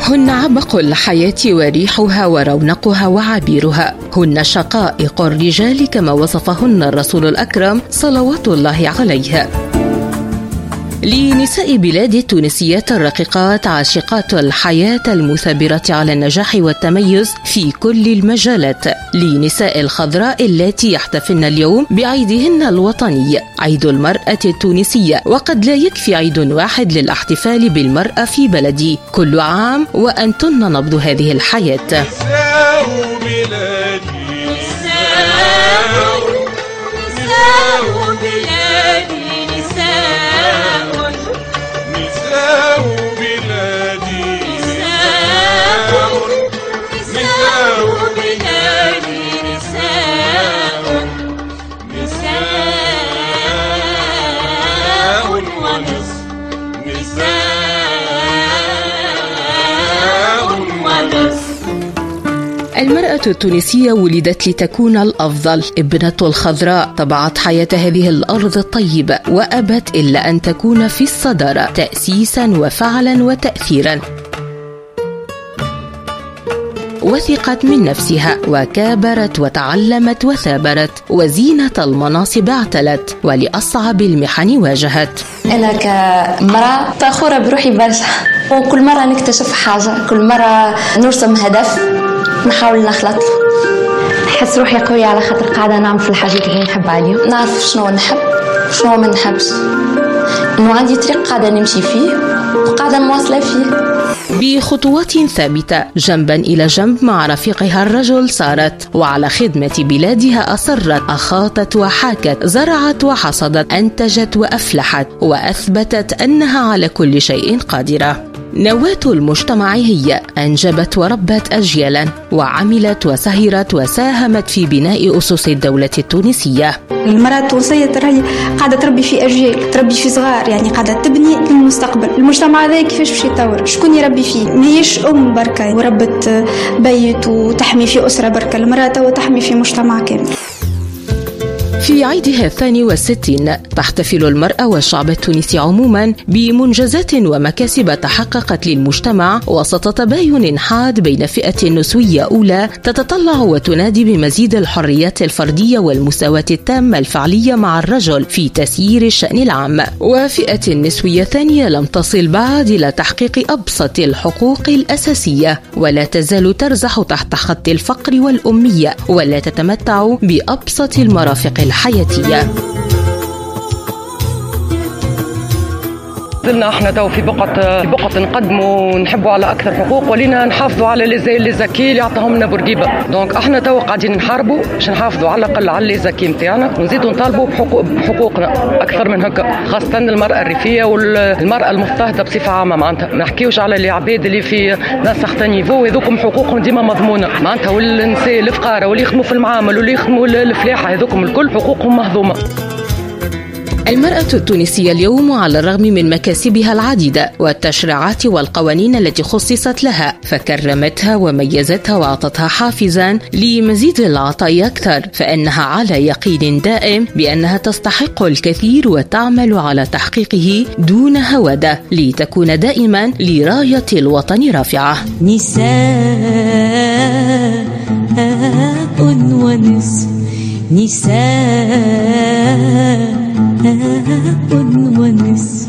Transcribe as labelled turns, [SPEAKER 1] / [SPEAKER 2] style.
[SPEAKER 1] هن عبق الحياة وريحها ورونقها وعبيرها، هن شقائق الرجال كما وصفهن الرسول الأكرم صلوات الله عليه. لنساء بلاد التونسيات الرقيقات عاشقات الحياة المثابرة على النجاح والتميز في كل المجالات، لنساء الخضراء التي يحتفلن اليوم بعيدهن الوطني عيد المرأة التونسية، وقد لا يكفي عيد واحد للاحتفال بالمرأة في بلدي، كل عام وأنتن نبض هذه الحياة. المرأة التونسية ولدت لتكون الأفضل، ابنة الخضراء، طبعت حياة هذه الأرض الطيبة وأبت إلا أن تكون في الصدارة تأسيسا وفعلا وتأثيرا. وثقت من نفسها وكابرت وتعلمت وثابرت، وزينة المناصب اعتلت ولأصعب المحن واجهت.
[SPEAKER 2] أنا كامرأة فخورة بروحي برشا، وكل مرة نكتشف حاجة، كل مرة نرسم هدف نحاول نخلط له. نحس روحي قوية على خاطر قاعدة نعمل في الحاجات اللي نحب عليهم، نعرف شنو نحب وشنو ما نحبش، إنه عندي طريق قاعدة نمشي فيه وقاعدة مواصلة فيه.
[SPEAKER 1] بخطوات ثابتة جنبا إلى جنب مع رفيقها الرجل سارت، وعلى خدمة بلادها أصرت، أخاطت وحاكت، زرعت وحصدت، أنتجت وأفلحت، وأثبتت أنها على كل شيء قادرة. نواة المجتمع هي أنجبت وربت أجيالا، وعملت وسهرت وساهمت في بناء أسس الدولة التونسية.
[SPEAKER 3] المرأة التونسية ترى قاعدة تربي في أجيال، تربي في صغار، يعني قاعدة تبني للمستقبل. المجتمع هذا كيفاش باش يتطور؟ شكون يربي فيه؟ ماهيش أم بركة وربت بيت وتحمي في أسرة بركة، المرأة توا تحمي في مجتمع كامل.
[SPEAKER 1] في عيدها 62 تحتفل المرأة والشعب التونسي عموما بمنجزات ومكاسب تحققت للمجتمع وسط تباين حاد بين فئة نسوية أولى تتطلع وتنادي بمزيد الحريات الفردية والمساواة التامة الفعلية مع الرجل في تسيير الشأن العام، وفئة نسوية ثانية لم تصل بعد إلى تحقيق أبسط الحقوق الأساسية، ولا تزال ترزح تحت خط الفقر والأمية، ولا تتمتع بأبسط المرافق الحياتية.
[SPEAKER 4] زلنا احنا تو في بقعة نقدموا ونحبوا على اكثر حقوق، ولينا نحافظوا على لي زكي اللي عطاهم لنا بورقيبه. دونك احنا تو قاعدين نحاربوا باش نحافظوا على الاقل على لي زكي نتاعنا، ونزيدوا نطالبوا بحقوقنا اكثر من هكا، خاصه المراه الريفيه والمراه المضطهده بصفه عامه. معناتها ما نحكيوش على لي عباد اللي في نسخ نيفو، هذوكم حقوقهم ديما مضمونه معناتها، والنساء الفقاره واللي يخدموا في المعامل واللي يخدموا الفلاحه هذوكم الكل حقوقهم مهضومه.
[SPEAKER 1] المرأة التونسية اليوم على الرغم من مكاسبها العديدة والتشريعات والقوانين التي خصصت لها فكرمتها وميزتها وأعطتها حافزا لمزيد العطاء أكثر، فإنها على يقين دائم بأنها تستحق الكثير وتعمل على تحقيقه دون هوادة لتكون دائما لراية الوطن رافعة.
[SPEAKER 5] نساء ونصف، نساء ونصف.